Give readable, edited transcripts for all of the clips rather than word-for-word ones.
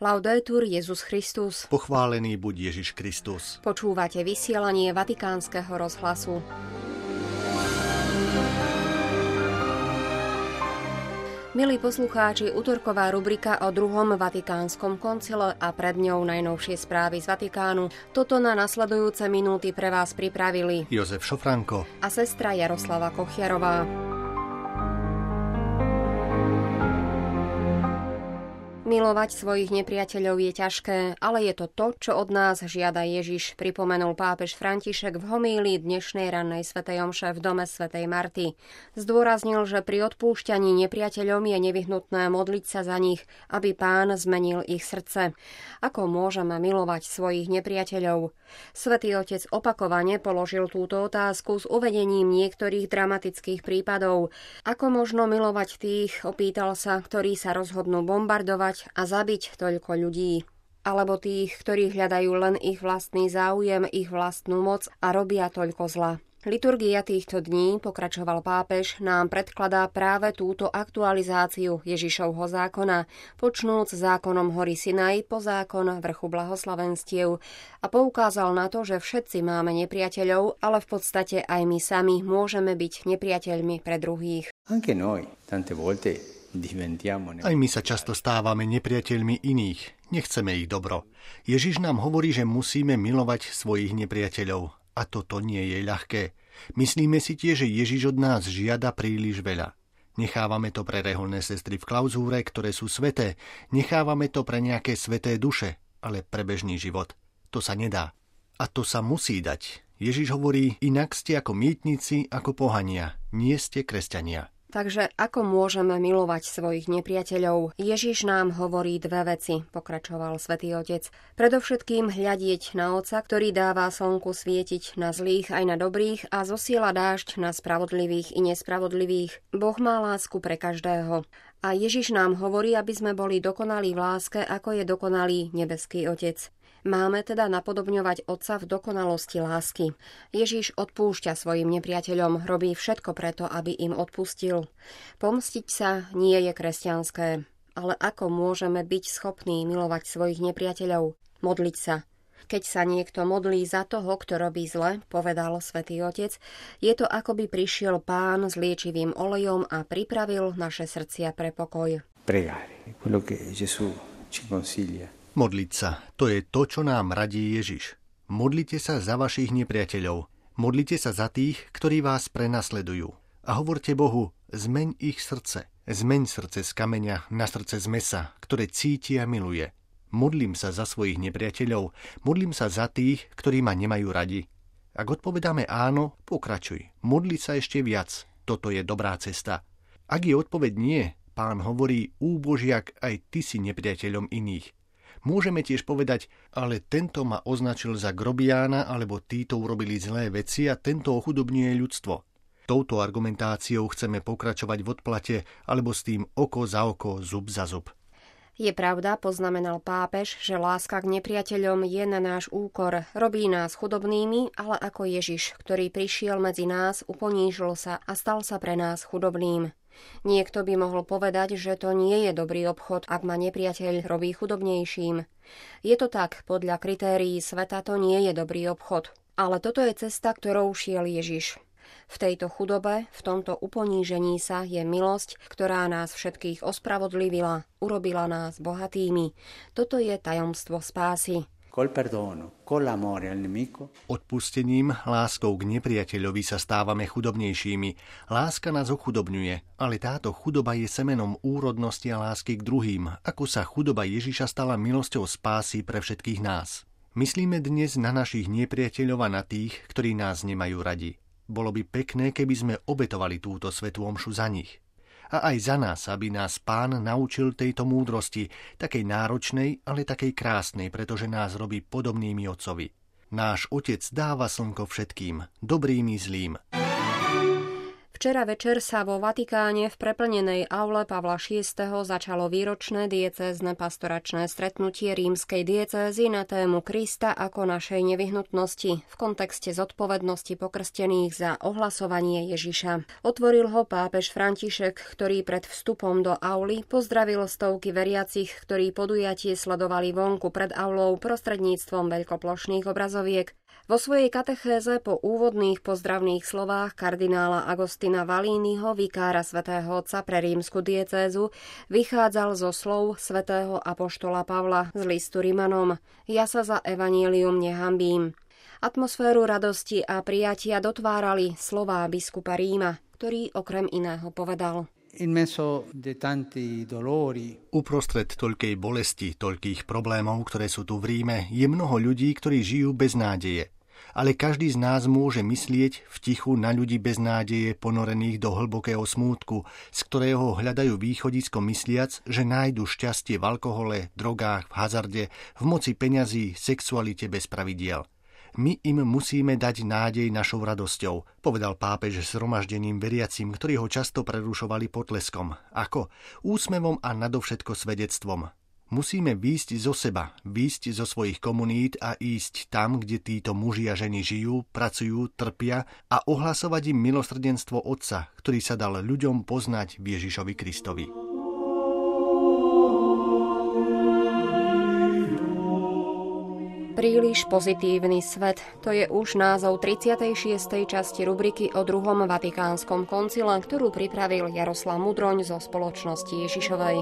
Laudetur Jesus Christus. Pochválený buď Ježiš Kristus. Počúvate vysielanie Vatikánskeho rozhlasu. Milí poslucháči, utorková rubrika o druhom Vatikánskom koncile a pred ňou najnovšie správy z Vatikánu. Toto na nasledujúce minúty pre vás pripravili Jozef Šofranko a sestra Jaroslava Kochiarová. Milovať svojich nepriateľov je ťažké, ale je to to, čo od nás žiada Ježiš, pripomenul pápež František v homílii dnešnej rannej svätej omše v dome svätej Marty. Zdôraznil, že pri odpúšťaní nepriateľom je nevyhnutné modliť sa za nich, aby Pán zmenil ich srdce. Ako môžeme milovať svojich nepriateľov? Svätý Otec opakovane položil túto otázku s uvedením niektorých dramatických prípadov. Ako možno milovať tých, opýtal sa, ktorí sa rozhodnú bombardovať a zabiť toľko ľudí. Alebo tých, ktorí hľadajú len ich vlastný záujem, ich vlastnú moc a robia toľko zla. Liturgia týchto dní, pokračoval pápež, nám predkladá práve túto aktualizáciu Ježišovho zákona, počnúc zákonom hory Sinaj po zákon vrchu blahoslavenstiev, a poukázal na to, že všetci máme nepriateľov, ale v podstate aj my sami môžeme byť nepriateľmi pre druhých. Anche noi, tante volte. Aj my sa často stávame nepriateľmi iných, nechceme ich dobro. Ježiš nám hovorí, že musíme milovať svojich nepriateľov. A toto nie je ľahké. Myslíme si tiež, že Ježiš od nás žiada príliš veľa. Nechávame to pre reholné sestry v klauzúre, ktoré sú sväté. Nechávame to pre nejaké sväté duše, ale pre bežný život. To sa nedá. A to sa musí dať. Ježiš hovorí, inak ste ako mýtnici, ako pohania. Nie ste kresťania. Takže ako môžeme milovať svojich nepriateľov? Ježiš nám hovorí dve veci, pokračoval svätý Otec. Predovšetkým hľadieť na Otca, ktorý dáva slnku svietiť na zlých aj na dobrých a zosiela dážď na spravodlivých i nespravodlivých. Boh má lásku pre každého. A Ježiš nám hovorí, aby sme boli dokonalí v láske, ako je dokonalý nebeský Otec. Máme teda napodobňovať Otca v dokonalosti lásky. Ježiš odpúšťa svojim nepriateľom, robí všetko preto, aby im odpustil. Pomstiť sa nie je kresťanské. Ale ako môžeme byť schopní milovať svojich nepriateľov? Modliť sa. Keď sa niekto modlí za toho, kto robí zle, povedal svätý Otec, je to, ako by prišiel Pán s liečivým olejom a pripravil naše srdcia pre pokoj. Pregare, quello che Gesù ci consiglia. Modliť sa, to je to, čo nám radí Ježiš. Modlite sa za vašich nepriateľov. Modlite sa za tých, ktorí vás prenasledujú. A hovorte Bohu, zmeň ich srdce. Zmeň srdce z kameňa na srdce z mesa, ktoré cíti a miluje. Modlím sa za svojich nepriateľov, modlím sa za tých, ktorí ma nemajú radi. Ak odpovedáme áno, pokračuj. Modli sa ešte viac. Toto je dobrá cesta. Ak je odpoveď nie, Pán hovorí, úbožiak, aj ty si nepriateľom iných. Môžeme tiež povedať, ale tento ma označil za grobiána, alebo títo urobili zlé veci a tento ochudobňuje ľudstvo. Touto argumentáciou chceme pokračovať v odplate, alebo s tým oko za oko, zub za zub. Je pravda, poznamenal pápež, že láska k nepriateľom je na náš úkor, robí nás chudobnými, ale ako Ježiš, ktorý prišiel medzi nás, uponížil sa a stal sa pre nás chudobným. Niekto by mohol povedať, že to nie je dobrý obchod, ak ma nepriateľ robí chudobnejším. Je to tak, podľa kritérií sveta to nie je dobrý obchod. Ale toto je cesta, ktorou šiel Ježiš. V tejto chudobe, v tomto uponížení sa je milosť, ktorá nás všetkých ospravodlivila, urobila nás bohatými. Toto je tajomstvo spásy. Odpustením, láskou k nepriateľovi sa stávame chudobnejšími. Láska nás ochudobňuje, ale táto chudoba je semenom úrodnosti a lásky k druhým, ako sa chudoba Ježiša stala milosťou spásy pre všetkých nás. Myslíme dnes na našich nepriateľov a na tých, ktorí nás nemajú radi. Bolo by pekné, keby sme obetovali túto svätú omšu za nich. A aj za nás, aby nás Pán naučil tejto múdrosti, takej náročnej, ale takej krásnej, pretože nás robí podobnými Otcovi. Náš Otec dáva slnko všetkým, dobrým i zlým. V Včera večer sa vo Vatikáne v preplnenej aule Pavla VI. Začalo výročné diecézne pastoračné stretnutie rímskej diecézy na tému Krista ako našej nevyhnutnosti v kontexte zodpovednosti pokrstených za ohlasovanie Ježiša. Otvoril ho pápež František, ktorý pred vstupom do auly pozdravil stovky veriacich, ktorí podujatie sledovali vonku pred aulou prostredníctvom veľkoplošných obrazoviek. Vo svojej katechéze po úvodných pozdravných slovách kardinála Agostina Valínyho, vikára svätého Otca pre rímsku diecézu, vychádzal zo slov svätého apoštola Pavla z listu Rimanom: Ja sa za evanjelium nehanbím. Atmosféru radosti a prijatia dotvárali slová biskupa Ríma, ktorý okrem iného povedal: Uprostred toľkej bolesti, toľkých problémov, ktoré sú tu v Ríme, je mnoho ľudí, ktorí žijú bez nádeje. Ale každý z nás môže myslieť v tichu na ľudí bez nádeje, ponorených do hlbokého smútku, z ktorého hľadajú východisko mysliac, že nájdu šťastie v alkohole, drogách, v hazarde, v moci peňazí, sexualite bez pravidiel. My im musíme dať nádej našou radosťou, povedal pápež zhromaždeným veriacim, ktorí ho často prerušovali potleskom. Ako? Úsmevom a nadovšetko svedectvom. Musíme výjsť zo seba, výjsť zo svojich komunít a ísť tam, kde títo muži a ženy žijú, pracujú, trpia a ohlasovať im milosrdenstvo Otca, ktorý sa dal ľuďom poznať v Ježišovi Kristovi. Príliš pozitívny svet. To je už názov 36. časti rubriky o druhom Vatikánskom koncile, ktorú pripravil Jaroslav Mudroň zo Spoločnosti Ježišovej.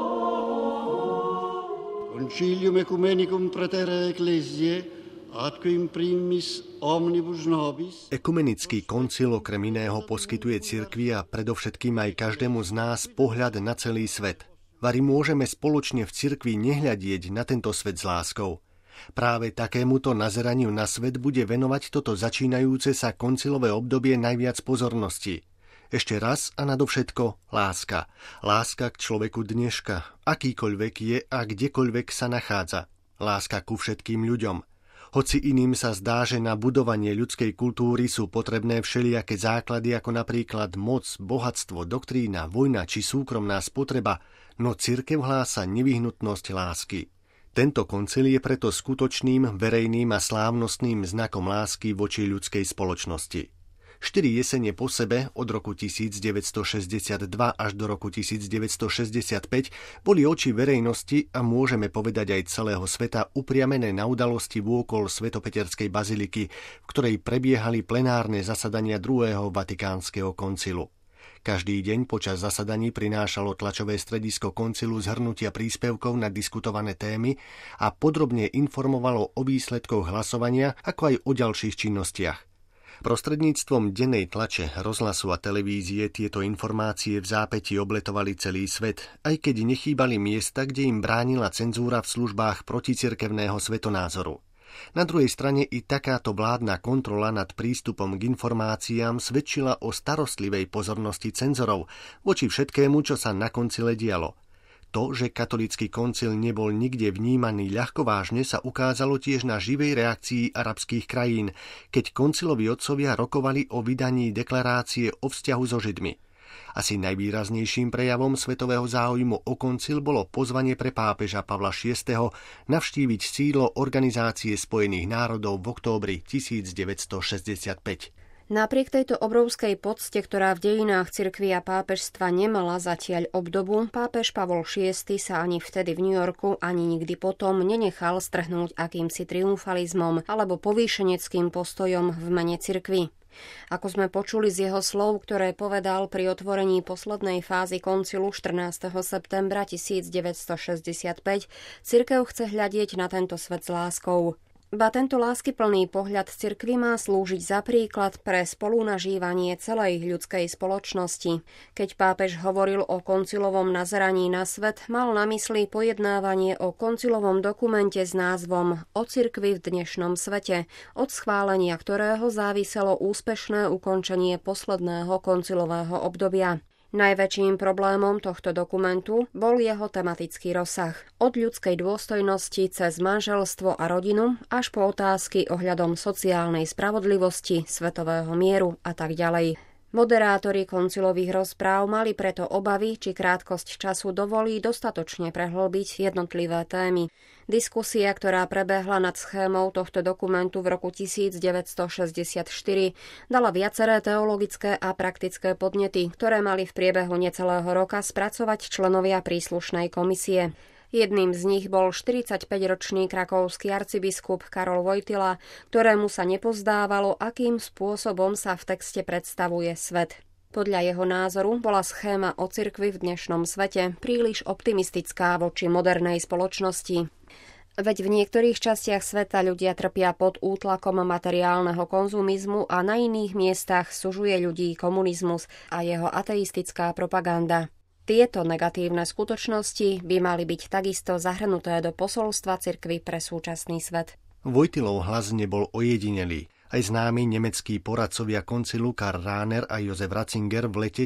Concilium ecumenicum praetere ecclesiae, atque in primis omnibus nobis. Ekumenický koncil okrem iného poskytuje cirkvi a predovšetkým aj každému z nás pohľad na celý svet. Vari môžeme spoločne v cirkvi nehľadieť na tento svet s láskou. Práve takémuto nazeraniu na svet bude venovať toto začínajúce sa koncilové obdobie najviac pozornosti. Ešte raz a nadovšetko láska. Láska k človeku dneška, akýkoľvek je a kdekoľvek sa nachádza. Láska ku všetkým ľuďom. Hoci iným sa zdá, že na budovanie ľudskej kultúry sú potrebné všelijaké základy ako napríklad moc, bohatstvo, doktrína, vojna či súkromná spotreba, no cirkev hlása nevyhnutnosť lásky. Tento koncil je preto skutočným, verejným a slávnostným znakom lásky voči ľudskej spoločnosti. 4 jesene po sebe, od roku 1962 až do roku 1965, boli oči verejnosti a môžeme povedať aj celého sveta upriamené na udalosti vôkol Svetopeterskej baziliky, v ktorej prebiehali plenárne zasadania druhého Vatikánskeho koncilu. Každý deň počas zasadaní prinášalo tlačové stredisko koncilu zhrnutia príspevkov na diskutované témy a podrobne informovalo o výsledkoch hlasovania, ako aj o ďalších činnostiach. Prostredníctvom dennej tlače, rozhlasu a televízie tieto informácie v zápäti obletovali celý svet, aj keď nechýbali miesta, kde im bránila cenzúra v službách proticirkevného svetonázoru. Na druhej strane i takáto vládna kontrola nad prístupom k informáciám svedčila o starostlivej pozornosti cenzorov voči všetkému, čo sa na koncile dialo. To, že katolícky koncil nebol nikde vnímaný ľahkovážne, sa ukázalo tiež na živej reakcii arabských krajín, keď konciloví otcovia rokovali o vydaní deklarácie o vzťahu so Židmi. Asi najvýraznejším prejavom svetového záujmu o koncil bolo pozvanie pre pápeža Pavla VI. Navštíviť sídlo Organizácie spojených národov v októbri 1965. Napriek tejto obrovskej pocte, ktorá v dejinách cirkvi a pápežstva nemala zatiaľ obdobu, pápež Pavol VI. Sa ani vtedy v New Yorku, ani nikdy potom nenechal strhnúť akýmsi triumfalizmom alebo povýšeneckým postojom v mene cirkvi. Ako sme počuli z jeho slov, ktoré povedal pri otvorení poslednej fázy koncilu 14. septembra 1965, cirkev chce hľadieť na tento svet s láskou. Ba tento láskyplný pohľad cirkvi má slúžiť za príklad pre spolunažívanie celej ľudskej spoločnosti. Keď pápež hovoril o koncilovom nazeraní na svet, mal na mysli pojednávanie o koncilovom dokumente s názvom O cirkvi v dnešnom svete, od schválenia ktorého záviselo úspešné ukončenie posledného koncilového obdobia. Najväčším problémom tohto dokumentu bol jeho tematický rozsah. Od ľudskej dôstojnosti cez manželstvo a rodinu až po otázky ohľadom sociálnej spravodlivosti, svetového mieru a tak ďalej. Moderátori koncilových rozpráv mali preto obavy, či krátkosť času dovolí dostatočne prehlbiť jednotlivé témy. Diskusia, ktorá prebehla nad schémou tohto dokumentu v roku 1964, dala viaceré teologické a praktické podnety, ktoré mali v priebehu necelého roka spracovať členovia príslušnej komisie. Jedným z nich bol 45-ročný krakovský arcibiskup Karol Wojtyla, ktorému sa nepozdávalo, akým spôsobom sa v texte predstavuje svet. Podľa jeho názoru bola schéma o cirkvi v dnešnom svete príliš optimistická voči modernej spoločnosti. Veď v niektorých častiach sveta ľudia trpia pod útlakom materiálneho konzumizmu a na iných miestach sužuje ľudí komunizmus a jeho ateistická propaganda. Tieto negatívne skutočnosti by mali byť takisto zahrnuté do posolstva cirkvi pre súčasný svet. Wojtylov hlas nebol ojedinelý. Aj známi nemeckí poradcovia koncilu Karl Rahner a Josef Ratzinger v lete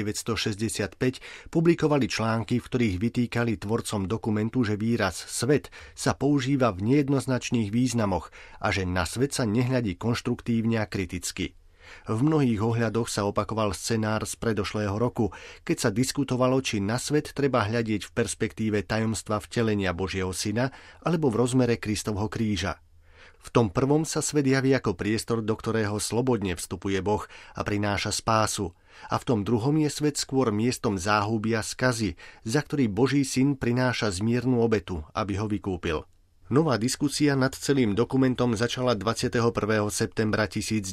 1965 publikovali články, v ktorých vytýkali tvorcom dokumentu, že výraz svet sa používa v nejednoznačných významoch a že na svet sa nehľadí konštruktívne a kriticky. V mnohých ohľadoch sa opakoval scenár z predošlého roku, keď sa diskutovalo, či na svet treba hľadieť v perspektíve tajomstva vtelenia Božieho syna alebo v rozmere Kristovho kríža. V tom prvom sa svet javí ako priestor, do ktorého slobodne vstupuje Boh a prináša spásu. A v tom druhom je svet skôr miestom záhuby a skazy, za ktorý Boží syn prináša zmiernu obetu, aby ho vykúpil. Nová diskusia nad celým dokumentom začala 21. septembra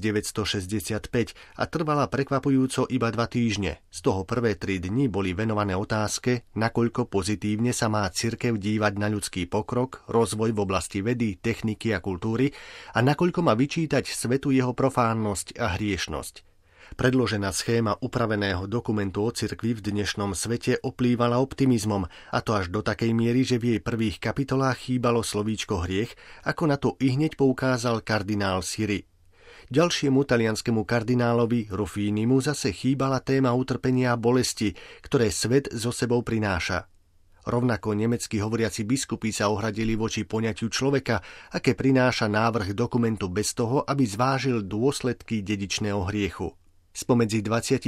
1965 a trvala prekvapujúco iba 2 týždne. Z toho prvé 3 dni boli venované otázke, nakoľko pozitívne sa má cirkev dívať na ľudský pokrok, rozvoj v oblasti vedy, techniky a kultúry a nakoľko má vyčítať svetu jeho profánnosť a hriešnosť. Predložená schéma upraveného dokumentu o cirkvi v dnešnom svete oplývala optimizmom, a to až do takej miery, že v jej prvých kapitolách chýbalo slovíčko hriech, ako na to ihneď poukázal kardinál Siri. Ďalšiemu talianskému kardinálovi Ruffinimu zase chýbala téma utrpenia a bolesti, ktoré svet so sebou prináša. Rovnako nemecky hovoriaci biskupy sa ohradili voči poňatiu človeka, aké prináša návrh dokumentu bez toho, aby zvážil dôsledky dedičného hriechu. Spomedzi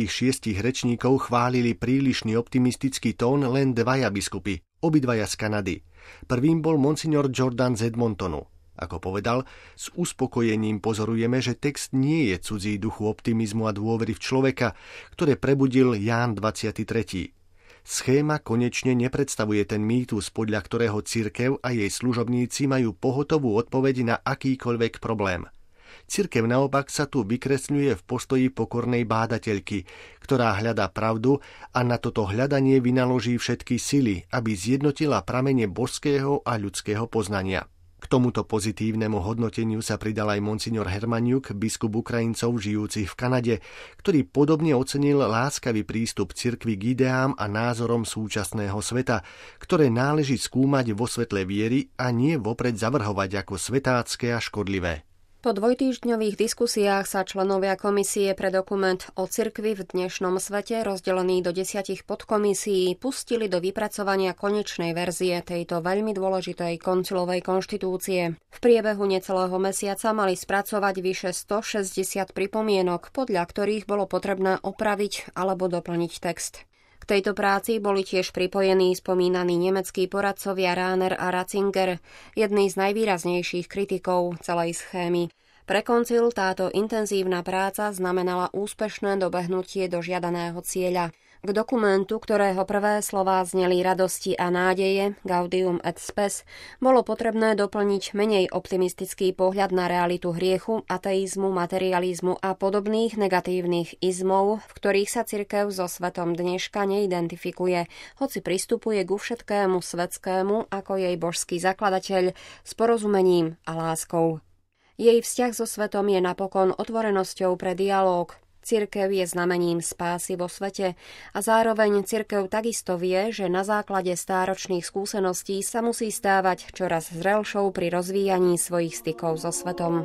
26 rečníkov chválili prílišný optimistický tón len 2 biskupy, obidvaja z Kanady. Prvým bol monsignor Jordan z Edmontonu. Ako povedal, s uspokojením pozorujeme, že text nie je cudzí duchu optimizmu a dôvery v človeka, ktoré prebudil Ján 23. Schéma konečne nepredstavuje ten mýtus, podľa ktorého cirkev a jej služobníci majú pohotovú odpoveď na akýkoľvek problém. Cirkev naopak sa tu vykresľuje v postoji pokornej bádateľky, ktorá hľadá pravdu a na toto hľadanie vynaloží všetky sily, aby zjednotila pramene božského a ľudského poznania. K tomuto pozitívnemu hodnoteniu sa pridal aj monsignor Hermaniuk, biskup Ukrajincov žijúcich v Kanade, ktorý podobne ocenil láskavý prístup cirkvi k ideám a názorom súčasného sveta, ktoré náleží skúmať vo svetle viery a nie vopred zavrhovať ako svetácké a škodlivé. Po dvojtýždňových diskusiách sa členovia komisie pre dokument o cirkvi v dnešnom svete, rozdelený do 10 podkomisií, pustili do vypracovania konečnej verzie tejto veľmi dôležitej koncilovej konštitúcie. V priebehu necelého mesiaca mali spracovať vyše 160 pripomienok, podľa ktorých bolo potrebné opraviť alebo doplniť text. K tejto práci boli tiež pripojení spomínaní nemeckí poradcovia Rahner a Ratzinger, jedný z najvýraznejších kritikov celej schémy. Pre koncil táto intenzívna práca znamenala úspešné dobehnutie do žiadaného cieľa. K dokumentu, ktorého prvé slová zneli radosti a nádeje, Gaudium et Spes, bolo potrebné doplniť menej optimistický pohľad na realitu hriechu, ateizmu, materializmu a podobných negatívnych izmov, v ktorých sa cirkev so svetom dneška neidentifikuje, hoci pristupuje ku všetkému svetskému ako jej božský zakladateľ s porozumením a láskou. Jej vzťah so svetom je napokon otvorenosťou pre dialóg. Cirkev je znamením spásy vo svete a zároveň cirkev takisto vie, že na základe stáročných skúseností sa musí stávať čoraz zrelšou pri rozvíjaní svojich stykov so svetom.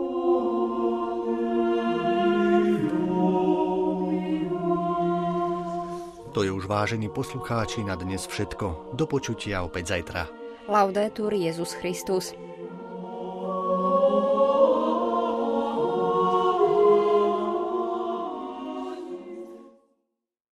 To je už, vážení poslucháči, na dnes všetko. Do počutia opäť zajtra. Laudetur Jesus Christus.